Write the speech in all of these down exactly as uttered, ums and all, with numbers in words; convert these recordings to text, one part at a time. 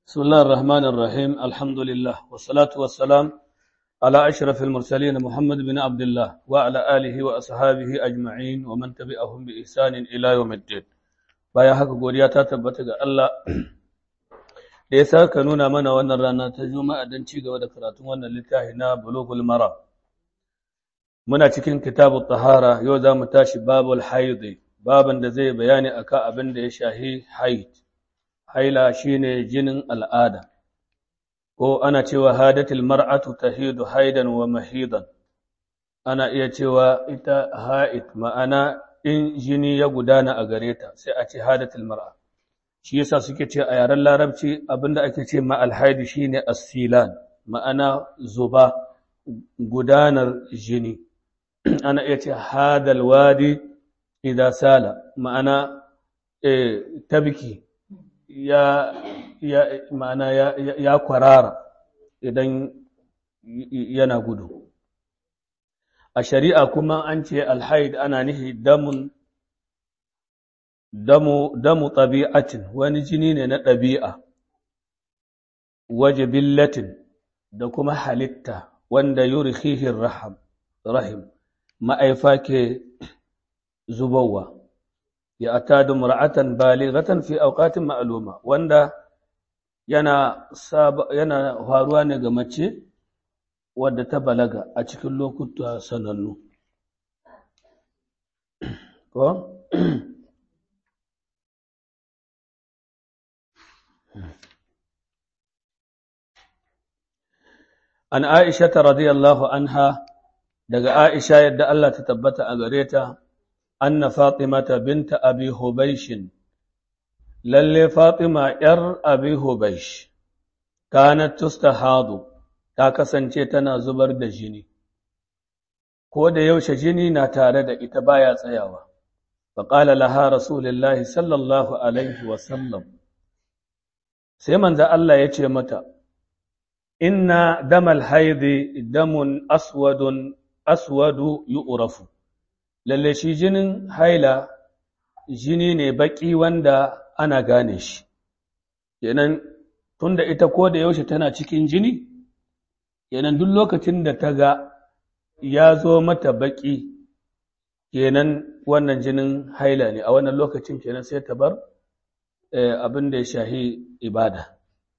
بسم الله الرحمن الرحيم الحمد لله والصلاة والسلام على أشرف المرسلين محمد بن عبد الله وعلى آله وأصحابه أجمعين ومن تبعهم بإحسان إلى يوم الدين bayan haka godiya ta tabbata ga Allah da ya saka nuna mana wannan rana ta Juma'a don ci gaba da karatun wannan littafi na Bulughul Maram. Muna cikin kitabut tahara, yau za mu tashi babul haid, baban da zai bayani akan abin da ya shahi haid. Haila shine jinin al'ada, ko ana cewa hadatul mar'atu tahidu haidan wa mahidan. Ana iya cewa ita haid ma'ana in jini ya gudana a gare ta sai a ce hadatul mar'a. Shi yasa suke ce a yaren larabci abinda ake ce ma alhaidi shine as-silan, ma'ana zuba gudanar jini. Ana iya ce hadal wadi idza sala, ma'ana eh, tabki ya ya ma'ana ya, ya, ya kwarara idan yana gudu. A shari'a kuma an ce alhaid ana nihi damun damu damu tabi'atin, wani jini ne na ɗabi'a, wajibillatin da kuma halitta wanda yurhihi rahim rahim ma'aifa ke zubowa, ya atadu mura'atan balighatan fi awqatin ma'luma, wanda yana yana faruwa ne ga mace wadda ta balaga a cikin lokuta sanannu. Ko? An Aisha ta radiyallahu anha, daga Aisha yadda Allah ta tabbata a gare ta, anna Fatimata binta Abi Hubaishin, lalle Fatima ‘yar Abi Hubaish, kanat tustahadu, ta kasance tana zubar da jini, ko da yaushe jini na tare da ita baya tsayawa. Faƙala laha Rasulullahi sallallahu Alaihi wasallam, sai manza Allah ya ce mata, Inna damal haidi damun aswadun aswadu yu'rafu, lalle shi jinin haila jini ne baƙi wanda ana gane shi, kenan tunda ita ko da yaushe tana cikin jini, kenan duk lokacin da ta ga ya zo mata baƙi, kenan wannan jinin haila ne, a wannan lokacin kenan sai ta bar abin da ya shahi ibada.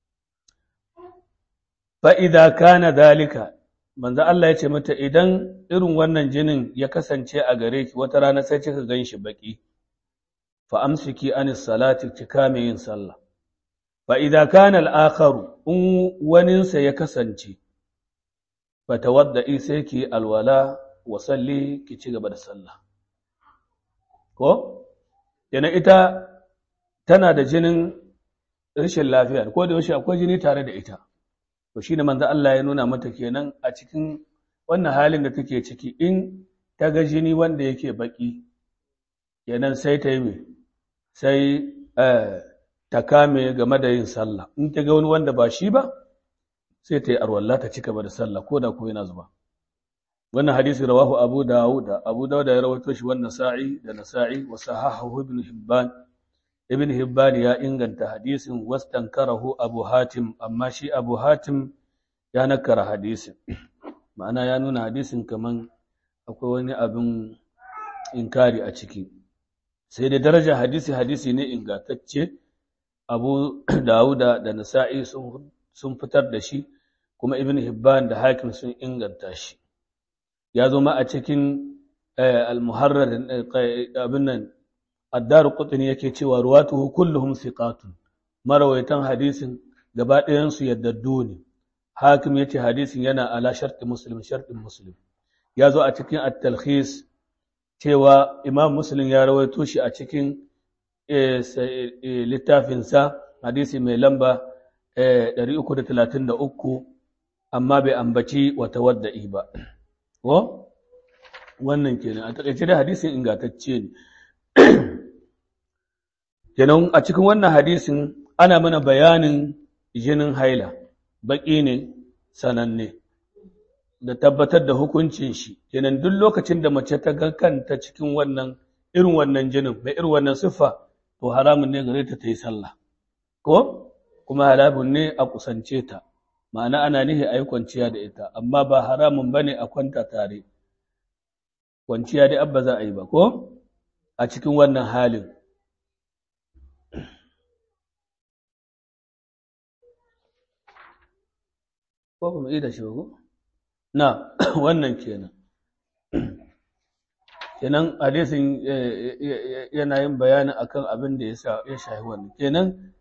Fa'ida kana dalika, manzo Allah ya ce mata idan irin wannan jinin ya kasance a gare ki wata rana sai kika gan shi baƙi, fa amsiki anis salati ki kame yin sallah. Fa'ida kana al'akaru, in waninsa ya kasance, fatawadda'i sai ki alwala wa salli ki ci gaba da sallah. Ko? Yana ita tana da jinin rashin lafiya, ko da yaushe akwai jini tare da ita. To shi ne manzo Allah ya nuna mata kenan a cikin wannan halin da take ciki, in ta ga jini wanda yake baki, kenan sai ta yi sai ta kame game da yin sallah. In ta ga wani wanda ba shi ba, sai ta yi arwalla ta cika da sallah ko da ko yana zuba. Wannan hadisi rawahu Abu Dawud, Abu Dawud ya rawaito shi wannan sa'i da Nasa'i wa sahahahu Ibn Hibban. Ibn Hibban ya inganta hadisin, wastankarahu Abu Hatim, amma shi Abu Hatim ya nakara hadisin. Ma'ana ya nuna hadisin kaman akwai wani abin inkari a ciki. Sai da daraja hadisi hadisi ne ingantacce, Abu Dawud da Nasa'i sun sun fitar da shi, kuma Ibn Hibban da Hakim sun inganta shi. Ya zo ma a cikin al-Muharrar abin nan, Ad-Darqutni yake cewa ruwatuhu kulluhum thiqatun, marawaitan hadisin gaba ɗayan su yaddaddu ne. Hakim yace hadisin yana ala sharti Muslim, shartin Muslim. Ya zo a cikin At-Talkhis cewa Imam Muslim ya rawaito shi a cikin littafinsa, hadisi mai lamba ɗari uku da talatin da uku, amma bai ambaci wata wadda'i ba. Ko? Wannan kenan, a taƙaice da hadisin ingantacce ne. Kenan a cikin wannan hadisin ana mana bayanin jinin haila, baƙi ne sananne, da tabbatar da hukuncin shi. Kenan duk lokacin da mace ta ga kanta cikin wannan irin wannan jinin, mai irin wannan siffa, to haramun ne gare ta ta yi sallah. Ko? kuma halabun ne a kusance ta ma'ana ana nihi a yi kwanciya da ita amma ba haramun ba ne a kwanta tare kwanciya dai abba za a yi ba ko a cikin wannan halin ko ba mu yi da shi ko na wannan kenan kenan hadisin yana yin bayani akan abin da ya shahi wannan kenan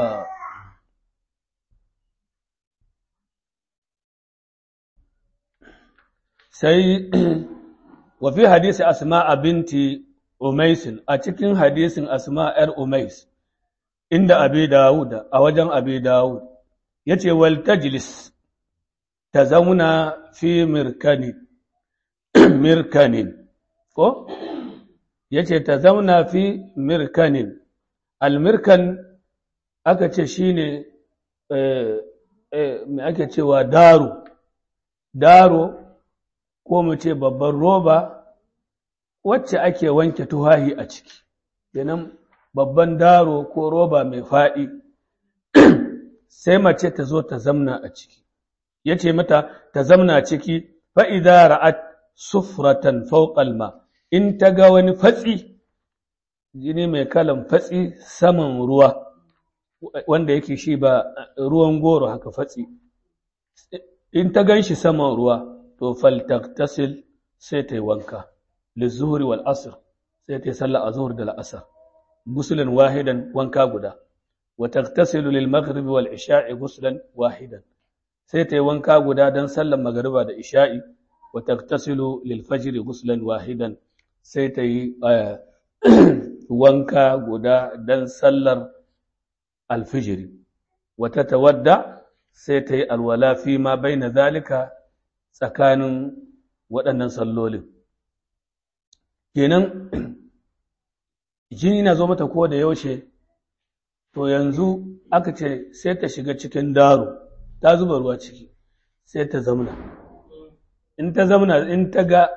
sai wa fi hadisi asma'a binti umaisin a cikin hadisin asma yar umais inda abi dawud a wajen abi dawud yace wal tajlis ta zauna fi mirkani mirkanin ko yace ta zauna fi mirkanin almirkan aka ce shine eh eh me ake cewa daro daro ko mu ce babban roba wacce ake wanke tuhahi a ciki kenan babban daro ko roba mai faɗi sai mace ta zo ta zamna a ciki yace mata ta zamna ciki fa idza ra'at sufratan fawqa alma in ta ga wani fatsi jini mai kalan fatsi saman ruwa wanda yake shi ba ruwan goro haka fatsi in ta ganshi saman ruwa to faltaktasil sai ta yi wanka lizuhuri wal asr sai ta yi sallah azhur da al'asr guslan wahidan wanka guda wa taktasilu lil maghribi wal isha'i guslan wahidan sai ta yi wanka guda dan sallar magriba da isha'i wa taktasilu lil fajri guslan wahidan sai ta yi wanka guda dan sallar alfijiri wa tatawadda sai ta yi alwala fi ma baina zalika tsakanin waɗannan sallolin kenan jini na zo mata ko da yaushe to yanzu aka ce sai ta shiga cikin daro ta zuba ruwa ciki sai ta zamna in ta zamna in ta ga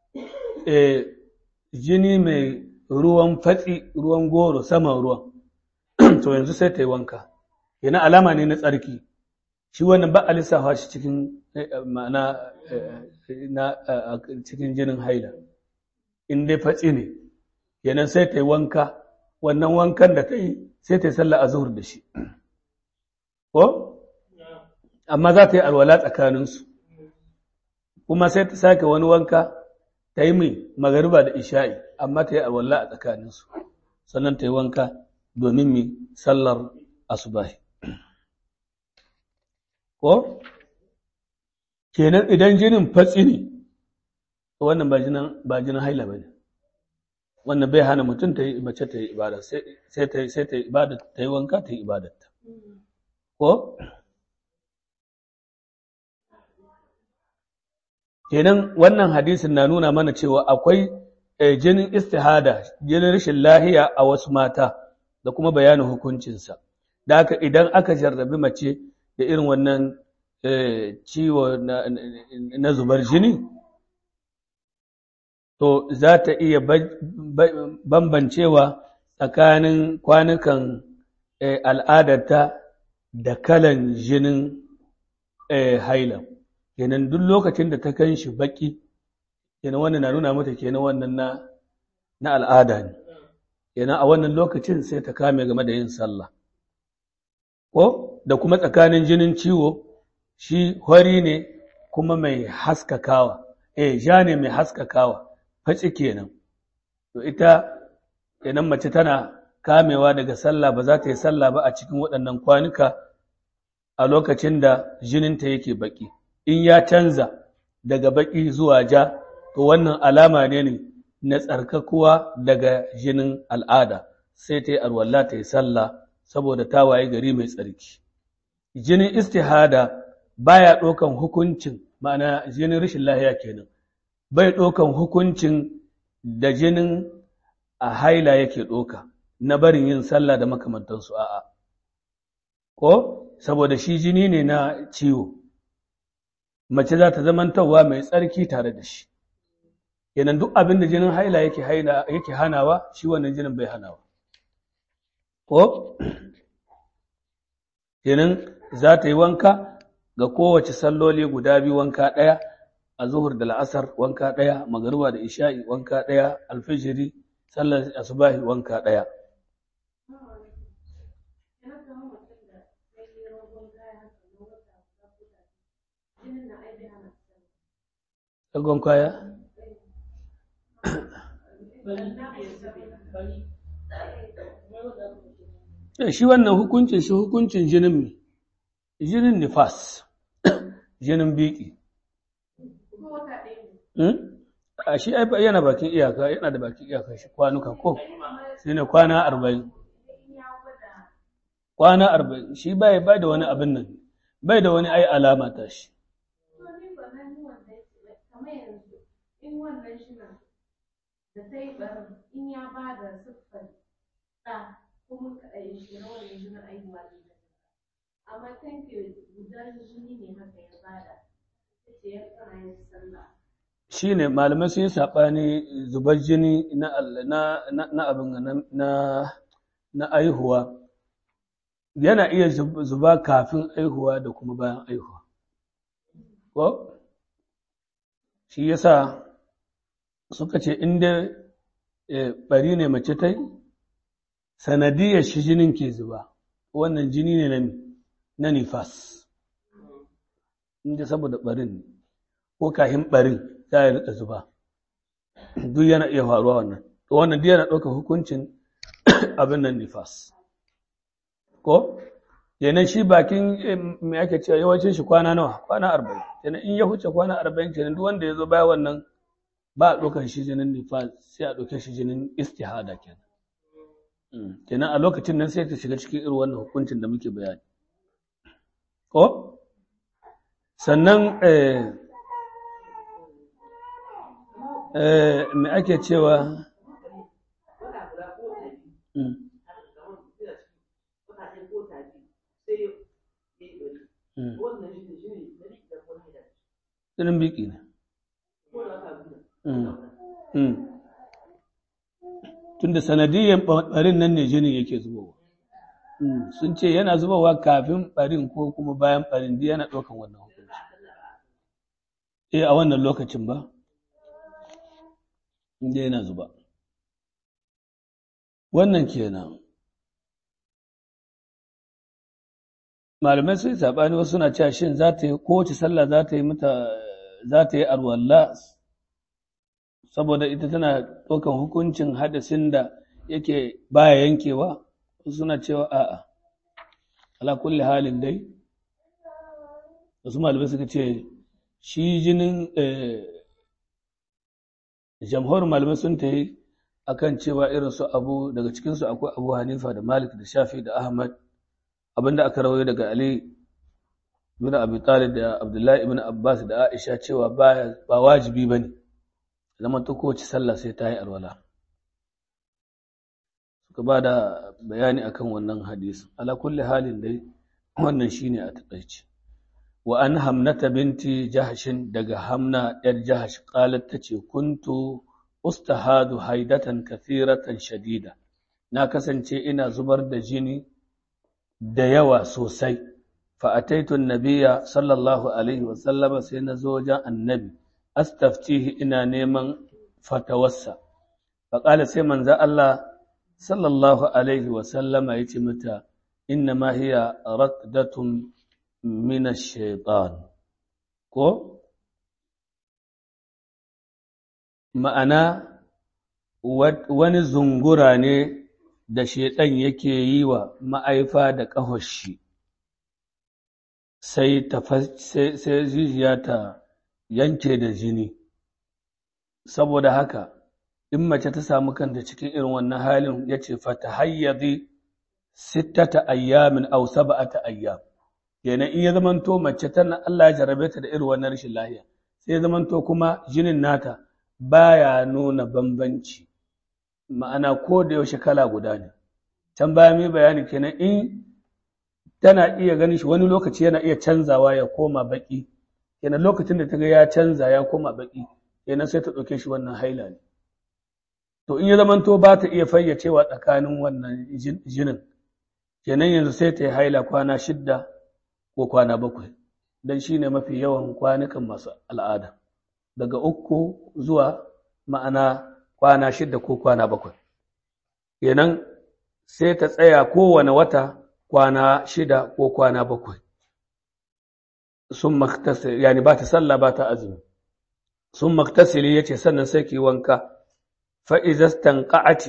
jini mai ruwan fatsi ruwan goro saman ruwan to yanzu sai ta yi wanka kenan alama ne na tsarki shi wannan ba a lissafa shi cikin ma'ana na cikin jinin haila in dai fatsi ne kenan sai ta yi wanka wannan wankan da ta yi sai ta yi sallah a zuhur da shi ko amma za ta yi alwala tsakaninsu kuma sai ta sake wani wanka ta yi mai magariba da isha'i amma ta yi alwala a tsakaninsu sannan ta yi wanka domin mai sallar asubahi ko kenan idan jinin fatsi ne wannan ba jinin ba jinin haila bane wannan bai hana mutum ta yi mace ta yi ibada sai ta sai ta yi ibada ta yi wanka ta yi ibadarta ko kenan wannan hadisin na nuna mana cewa akwai jinin istihada jinin rashin lahiya a wasu mata da kuma bayanin hukuncinsa da haka idan aka jarrabi mace da irin wannan ciwo na zubar jini to za ta iya bambancewa tsakanin kwanukan al'adarta da kalan jinin haila kenan duk lokacin da ta kan shi baki kenan wannan na nuna mata kenan wannan na na al'ada ne kenan a wannan lokacin sai ta kame game da yin sallah ko da kuma tsakanin jinin ciwo shi hori ne kuma mai haskakawa eh ja ne mai haskakawa fatsi kenan to ita kenan mace tana kamewa daga sallah ba za ta yi sallah ba a cikin waɗannan kwanuka a lokacin da jininta yake baki in ya canza daga baki zuwa ja to wannan alama ne ne na tsarkakuwa daga jinin al'ada sai ta yi alwala ta yi sallah saboda ta waye gari mai tsarki jinin istihada baya ɗaukan hukuncin ma'ana jinin rashin lahiya kenan bai ɗaukan hukuncin da jinin a haila yake ɗauka na barin yin sallah da makamantansu a'a ko saboda shi jini ne na ciwo mace za ta zamantawa mai tsarki tare da shi kenan duk abin da jinin haila yake haila yake hanawa shi wannan jinin bai hanawa ko kenan za ta yi wanka ga kowace salloli guda biyu wanka ɗaya, a zuhur da la'asar wanka ɗaya, magariba da isha'i wanka ɗaya, alfijiri sallar asubahi wanka ɗaya. Ɗagon kwaya? Shi wannan hukuncin shi hukuncin jinin mi, jinin nifas, jinin biki. A shi yana bakin iyaka, yana da bakin iyaka shi kwanuka ko? Shi ne kwana arba'in. Kwana arba'in, shi bai ba da wani abin nan, bai da wani ai alama ta shi. In wannan shi nan da sai barin in ya ba da siffar ɗa kuma ka ɗaya shi na wannan jinin aihuwa ne amma tanke gudan jini ne haka ya bada ce ya tsara yin sallah. Shi ne malamai sun yi saɓani zubar jini na na abin na na aihuwa yana iya zuba kafin aihuwa da kuma bayan aihuwa. Ko? Shi yasa suka ce inda bari ne mace ta yi sanadiyar shi jinin ke zuba wannan jini ne na nifas inda saboda barin ko kahin barin ta yi rika zuba duk yana iya faruwa wannan to wannan duk yana ɗaukar hukuncin abin nan nifas ko kenan shi bakin me ake cewa yawancin shi kwana nawa kwana arba'in kenan in ya huce kwana arba'in kenan duk wanda ya zo baya wannan ba a ɗaukar shi jinin nifas sai a ɗauke shi jinin istihada kenan kenan a lokacin nan sai ta shiga cikin irin wannan hukuncin da muke bayani ko sannan eh eh me ake cewa jinin biki ne tunda sanadiyyar ɓarin nan ne jinin yake zubowa sun ce yana zubowa kafin ɓarin ko kuma bayan ɓarin duk yana ɗaukan wannan hukunci eh a wannan lokacin ba inda yana zuba wannan kenan malamai sun saɓani wasu suna cewa shin za ta yi kowace sallah za ta yi mata za ta yi arwalla saboda ita tana ɗaukan hukuncin hadasin da yake baya yankewa suna cewa a'a ala kulli halin dai wasu malamai suka ce shi jinin jamhur malamai sun ta yi akan cewa irin su abu daga cikinsu akwai abu hanifa da malik da shafi da ahmad abinda aka rawaye daga ali ibn abi talib da abdullahi ibn abbas da aisha cewa ba wajibi bane zaman ta kowace sallah sai ta yi alwala suka ba da bayani akan wannan hadisin ala kulli halin dai wannan shine a takaice wa an hamnata binti jahshin daga hamna yar jahsh qalat tace kuntu ustahadu haidatan kathiratan shadida na kasance ina zubar da jini da yawa sosai fa ataitu an-nabiyya sallallahu alaihi wa sallama sai na zo wajen annabi astaftihi ina neman fatawarsa faƙala sai manzo Allah sallallahu alaihi wa sallama yace mata inna ma hiya raqdatun min ash-shaytan ko ma'ana wani zungura ne da shaiɗan yake yi wa ma'aifa da ƙahoshi sai sai jijiya ta yanke da jini saboda haka in mace ta samu kanta cikin irin wannan halin yace fata hayyadi sittata ayyamin aw sab'ata ayyam kenan in ya zamanto mace tana Allah ya jarabe ta da irin wannan rashin lafiya sai ya zamanto kuma jinin nata baya nuna bambanci ma'ana ko da yaushe kala guda ne can baya mai bayani kenan in tana iya ganin shi wani lokaci yana iya canzawa ya koma baki kenan lokacin da ta ga ya canza ya koma baki kenan sai ta ɗauke shi wannan haila ne to in ya zamanto ba ta iya fayyacewa tsakanin wannan jinin kenan yanzu sai ta yi haila kwana shidda ko kwana bakwai don shi ne mafi yawan kwanukan masu al'ada daga uku zuwa ma'ana kwana shidda ko kwana bakwai kenan sai ta tsaya kowane wata kwana shida ko kwana bakwai sun maktasili yani ba ta sallah ba ta azumi sun maktasili ya ce sannan sai ki wanka fa'izastan ƙa'ati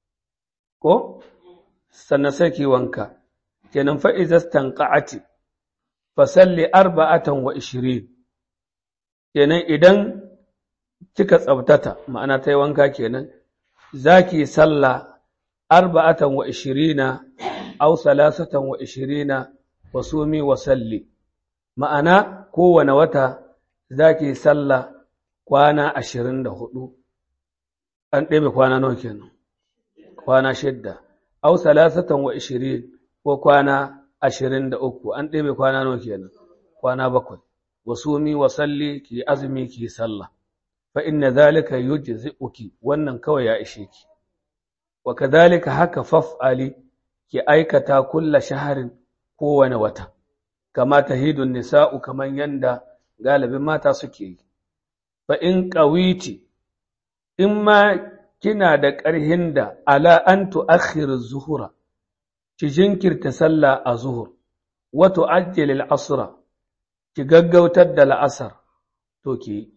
ko sannan sai ki wanka kenan fa'izastan ƙa'ati fasalli arba'atan wa ishirin kenan idan kika tsabtata ma'ana ta yi wanka kenan za ki sallah arba'atan wa ishirina au salasatan wa ishirina wa sumi wa salli ma'ana kowane wata za ki sallah kwana ashirin da hudu an ɗebe kwana nawa kenan kwana shidda au salasatan wa ishirin ko kwana ashirin da uku an ɗebe kwana nawa kenan kwana bakwai wa sumi wa salli ki azumi ki sallah fa inna zalika yujzi'uki wannan kawai ya ishe ki wa kadhalika haka faf'ali ki aikata kulla shaharin kowane wata kama tahidun nisa'u kaman yanda galibin mata suke yi fa in qawiti in ma kina da ƙarhin da ala an tu'akhkhir az-zuhra ki jinkirta sallah a zuhur wa tu'ajjil al-asra ki gaggautar da la'asar to ki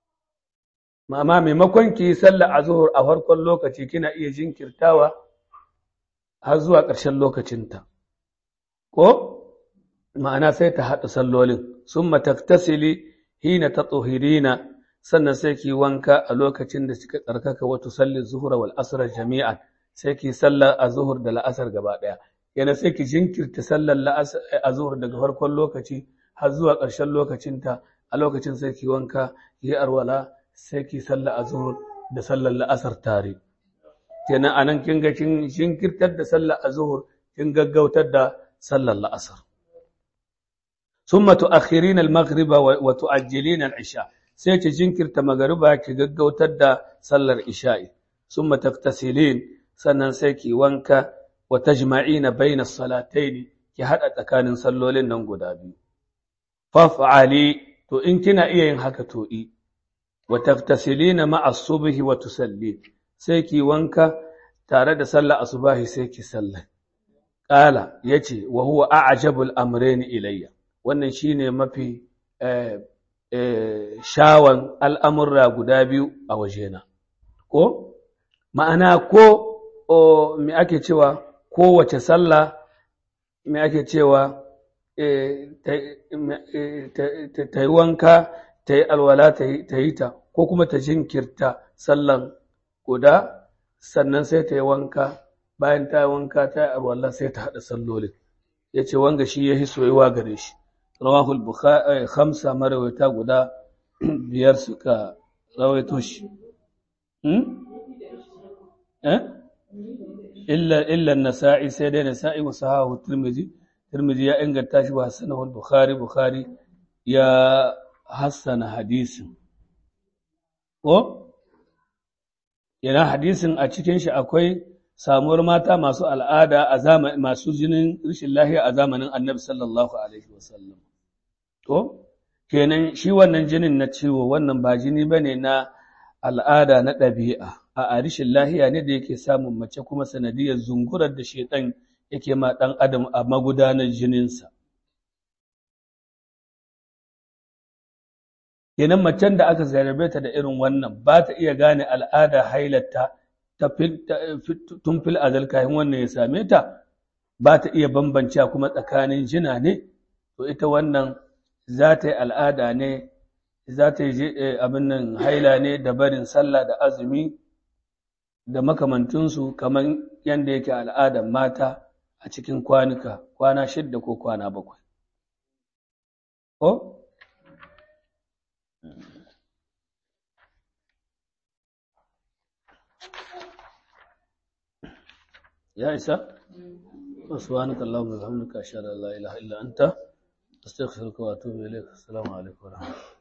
mama maimakon ki yi sallah a zuhur a farkon lokaci kina iya jinkirtawa har zuwa ƙarshen lokacinta ko ma'ana sai ta haɗa sallolin summa taktasili hina tatahirina sannan sai ki wanka a lokacin da kika tsarkaka wa tusalli zuhra wal asr jami'an sai ki sallar azhur da la'asar gaba daya yana sai ki jinkirta sallar la'asar azhur daga farkon lokaci har zuwa ƙarshen lokacinta a lokacin sai ki wanka yi arwala sai ki sallar azhur da sallar la'asar tare kenan anan kin ga kin jinkirtar da sallar azhur kin gaggautar da sallar la'asar summa tu'akhirina al-maghriba wa tu'ajjilina al-isha sai ki jinkirta magariba ki gaggautar da sallar isha'i summa taktasilin sannan sai ki wanka wa tajma'ina bayna as-salatayn ki hada tsakanin sallolin nan guda biyu faf'ali to in kina iya yin haka to i wa taktasilina ma'a as-subhi wa tusalli sai ki wanka tare da sallar asubahi sai ki sallah qala yace wa huwa a'jabul amrayn ilayya wannan shine mafi eh shawan al'amurra guda biyu a wajena, ko? Ma'ana ko me ake cewa kowace sallah me ake cewa ta yi wanka, ta yi alwala ta yi ta, ko kuma ta jinkirta sallan guda, sannan sai ta yi wanka, bayan ta yi wanka ta yi alwala sai ta haɗa sallolin. Ya ce wanga shi ya hi soyuwa gare shi. رواه البخاري خمسة مرويتا غدا بيار سكا رويتو شي إلا إلا النسائي سيدي نسائي وصححه الترمذي الترمذي يا إنغتا شي وحسنه البخاري بخاري يا حسن حديث ko yana hadisin a cikin shi akwai samuwar mata masu al'ada a zamanin masu jinin rashin lafiya a zamanin Annabi sallallahu alaihi wasallam to kenan shi wannan jinin na ciwo wannan ba jini bane na al'ada na ɗabi'a a rashin lafiya ne da yake samun mace kuma sanadiyar zungurar da shedan yake ma dan adam a magudanar jininsa kenan macen da aka zarabe ta da irin wannan ba ta iya gane al'ada hailarta tun fil azal kayan wannan ya same ta ba ta iya bambance kuma tsakanin jina ne to ita wannan za ta yi al'ada ne za ta yi abin nan haila ne da barin sallah da azumi da makamantunsu kamar yadda yake al'adar mata a cikin kwanuka kwana shidda ko kwana bakwai ko يا إسا سبحانك اللهم وبحمدك أشهد أن لا إله إلا أنت أستغفرك وأتوب إليك السلام عليكم ورحمة الله